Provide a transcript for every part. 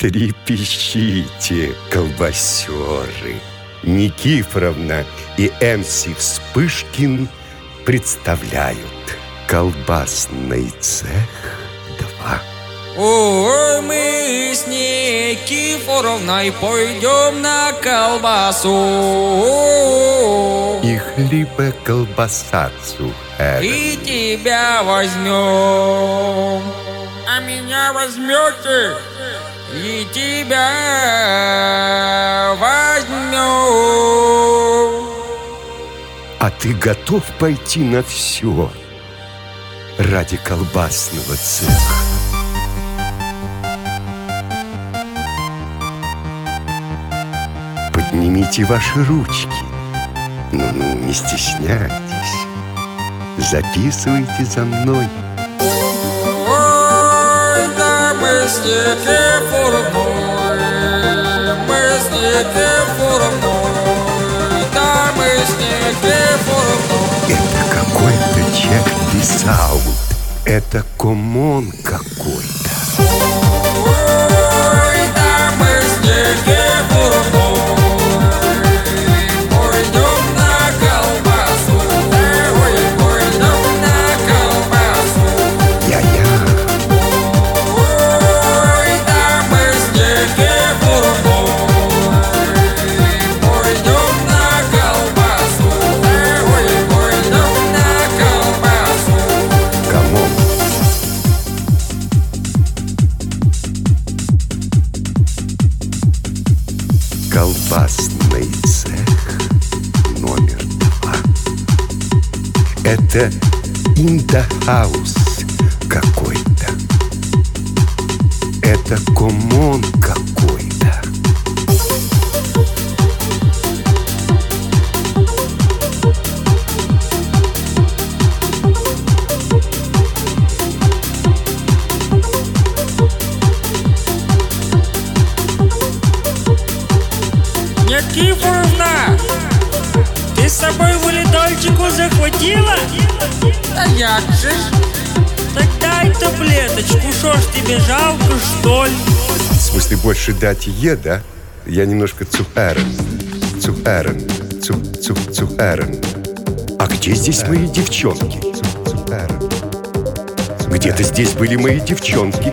Трепещите, колбасеры! Никифоровна и МС Вспышкин представляют колбасный цех 2. Ой, мы с Никифоровной пойдем на колбасу И хлебоколбасацу. и тебя возьмем. А меня возьмете? И тебя возьмем. А ты готов пойти на все ради колбасного цеха? Поднимите ваши ручки. Ну, не стесняйтесь. Записывайте за мной. Ой, да мы с Никифоровной, мы с Никифоровной, да мы с Никифоровной. Это какой-то чек писал. Это комон какой-то. Ой, да мы с Никифоровной пойдем на колбасу. Ой, пойдем на колбасу. Я-я. Ой, да мы с Никифоровной пойдем на колбасу. Ой, пойдем на колбасу. Комон. Колбасный цех номер 2. Это индохаус какой-то. Это комон какой-то. Никифоровна, ты с собой валидольчику захватила? А як же ж? Так дай таблеточку, шо ж тебе жалко, что ли? В смысле, больше дать Е, да? Я немножко цухарен. Цухарен. А где здесь мои девчонки? Где-то здесь были мои девчонки.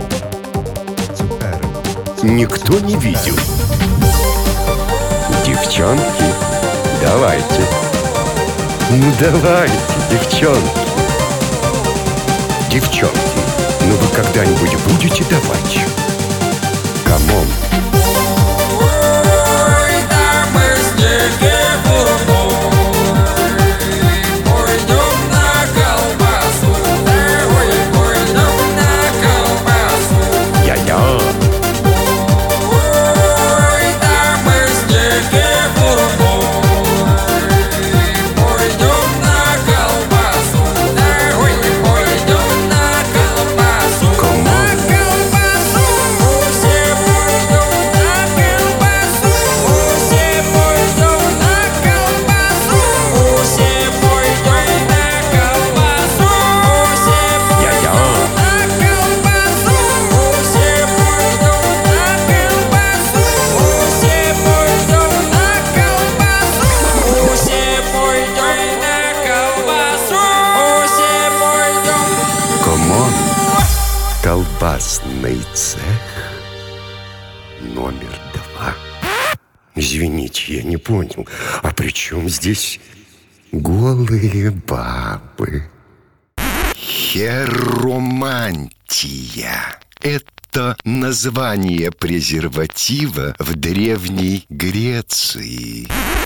Никто не видел. Девчонки, давайте. Ну давайте, девчонки. Девчонки, ну вы когда-нибудь будете давать? Камон. Ой, да мы с Никифоровной пойдем на колбасу. Ой, пойдем на колбасу. Я-я. Ой, да мы с Никифоровной пойдем на колбасу. Ой, пойдем на колбасу. На колбасу. Все пойдем на колбасу. Все пойдем на колбасу. Все пойдем на колбасу. Все Я-я. на колбасу. Все пойдем на колбасу. Все пойдем на колбасу. Все пойдем на колбасу. Все пойдем. Комон. Колбасный цех номер 2. Извините, я не понял. А при чем здесь голые бабы? Херомантия. Это название презерватива в Древней Греции.